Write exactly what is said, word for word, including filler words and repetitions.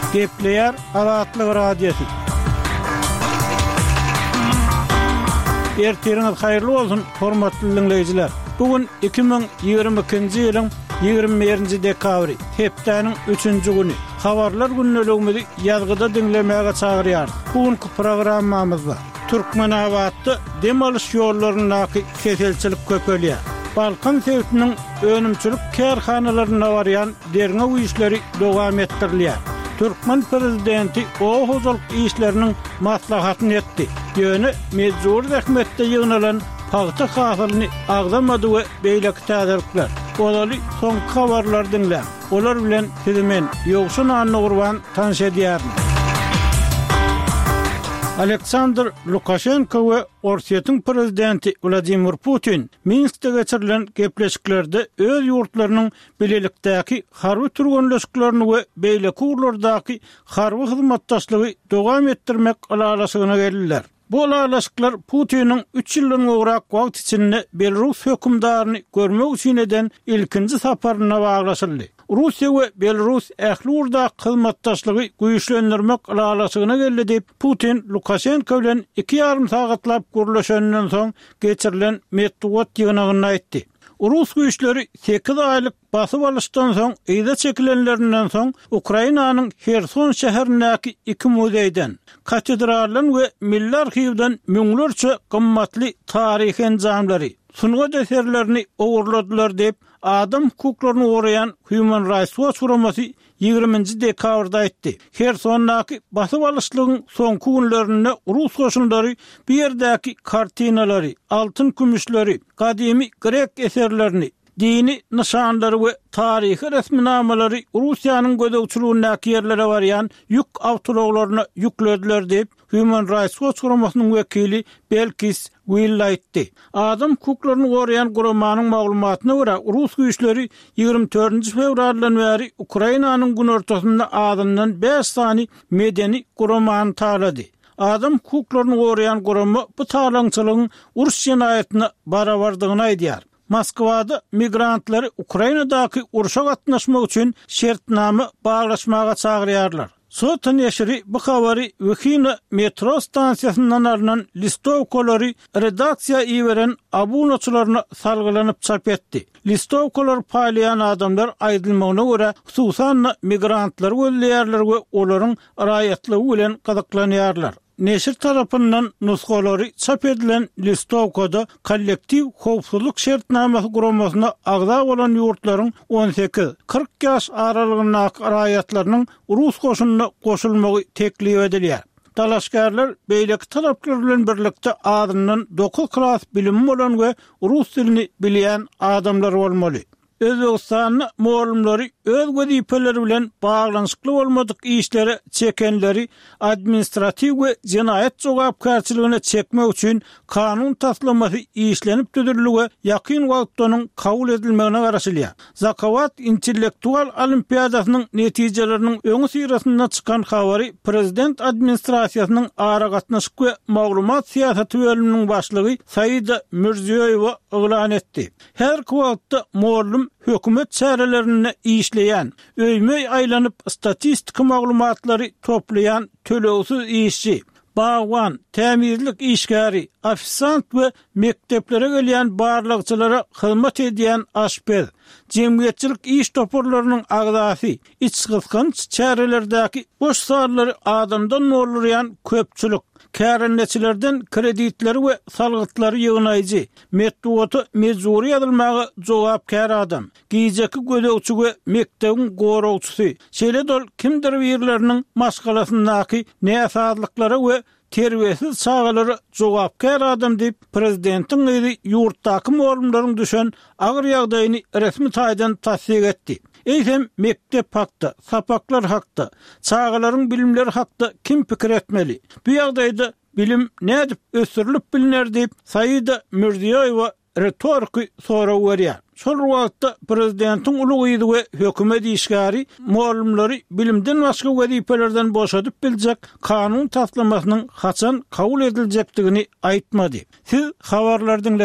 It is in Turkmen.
Gepleyer Azatlyk radiosu. Ertiriniz hayırlı olsun, hormatly dinleyijiler. Bugün iki bin ýygrimi ikinji ýylyň ýygrimi biriňji dekabry, hepdeniň üçünji güni. Habarlar günnelegimizi ýazgyda dinlemäge çagyrýar. Bugünkü programmamyzda Türkmenabatda dem alyş ýollarynyň keselçilik köpelýär. Balkan sewtiniň önümçilik kärhanalaryna barýan derňe işleri dowam etdirilýär. Türkmen prezidenti o hozalyk işleriniň maslahatyny etdi. Ýöne mejbur rahmetde ýygnalan paýta hasylyny agdamady we beýleki täzirlikler. Olary soňky habarlar dinlä. Olar bilen sizimen ýogşun anny gurban tanış edýärin. Aleksandr Lukashenko we Orsiýetiň prezidenti Vladimir Putin Minskde geçirilen gepleşiklerde öz ýurtlarynyň bilelikdäki harby türgenleşiklerini we beýleki urlardaky harby hyzmatdaşlygy dowam etdirmek alalasygyna geldiler. Bu alalaşyklar Putiniň üç ýyldan gowrak wagt içinde Belarus hökümdaryny görmek üçin eden ilkinji saparyna baglaşyldy. Russiýa we Belarus ähli urda hyzmatdaşlygy güýçlendirmek alalasygyna geldi diýip Putin Lukashenko bilen iki ýarym sagatlap görüşenden soň geçirilen medeniýet ýygynyny aýtdy. Rus güýçleri sekiz aýlyk basyp alyşdan soň ýa-da çekilenlerinden soň Ukrainanyň Kherson şäherindäki iki muzeýden, katedraldan we milli arhiwden müňlerçe gymmatly taryhy enjamlary, sungat eserlerini ogurladylar diýip adam hukuklaryny gorayan Human Rights Watch guramasy ýygrimiňji dekabrda aýtdy. Khersondaky basyp alyşlygyň soňky günlerinde Rus goşunlary bir ýerdäki kartinalary, altyn kümüşleri, gadymy grek eserlerini, dini nişanlary we taryhy resminamalary Russiýanyň gödäwçiligindäki ýerlere barýan ýük awtologlaryna ýüklediler diýip Human Rights Watch guramasynyn wekili Belkis Will aýtdy. Adam hukuklaryny gorayan guramanyň maglumatyna görä Rus güýçleri ýygrimi dördünji fevraldan bäri Ukrainanyň gün ortasynda adamdan beş sany medeni guramany talady. Adam hukuklaryny gorayan gurama bu talaňçylygyň uruş jinayatyna barabardygyny aýdýar. Moskwada migrantları Ukrainadaky uruşa gatnaşmak üçin şertname baglaşmaga çagyrýarlar. Sotan ýeşiri bu habary Wekina metro stansiýasyndan alynan listowkolary redaksiýa iýeren abunaçylaryna salgylanyp çap etdi. Listowkolar paýlayan adamlar aýdylmagyna görä hususan migrantlar gözleýärler we olaryň raýatlygy bilen gazaklanýarlar. Neşir tarapyndan nusgalary çap edilen listowkada kollektiv howpsuzlyk şertnamesi guramasyna agda bolan ýurtlaryň on sekiz kırk ýaş aralygyndaky raýatlarynyň Rus goşunyna goşulmagy teklip edilýär. Dalaşgarlar beýleki taraplar bilen birlikde adamdan dokuz klas bilimi bolan we Rus dilini bilýän adamlar bolmaly. Özbekistanyň muallimleri öz wezipelleri bilen baglanyşykly bolmadyk işlere çekenleri administrativ we jinayet jogapkarçylygyna çekmek üçin kanun taslamasy işlenip düzürilýär, ýakyn wagtanyň kabul edilmegine garaşylýar. Zakovat intellektual olimpiadasynyň netijeleriniň öňü syrasynda çykan habary prezident administrasiýasynyň ara gatnaşyk we maglumat siýasaty bölüminiň başlygy Saida Mirziýoýewa elan etdi. Her wagtda muallim hökümet çärelerini işleyen, öýmey aýlanyp statistik maglumatlary toplayan tölewsiz işçi, bagwan, tämizlik işgäri, ofisant we mekteplere gelýän barlykçylara hyzmat edýän aşpez, jemgyýetçilik iş toparlarynyň agdasy, iç gysganç çärelerdäki boş sarlary adamdan nolurýan köpçülik, kärenleçilerden kreditleri we salgytlary ýygnaýjy, medeniýeti mejburi ýazylmagy jogapkär adam, giýjeki gödäwçi we mektebiň gorawçysy, şeýle kimdir ýerleriniň maşgalasyndaky näsazlyklary we terbiyesiz çağaları jogapkär adam diýip prezidentiň ýeri ýurtdaky muallimlaryň düşen agyr ýagdaýyny resmi taýdan tasdik etdi. Eýsem mektep hakda, sapaklar hakda, çağalaryň bilimleri hakda kim pikir etmeli? Bu ýagdaýda bilim nädip ösürilip biliner diýip Saida Mirziýoýewa retorik soraw berýär. Şol wagtda prezidentiň ulugy we hökümet işgäri muallimleri bilimden başga wezipelerden boşadyp biljek kanun taslamasynyň haçan kabul ediljekdigini aýtmady. Siz habarlardan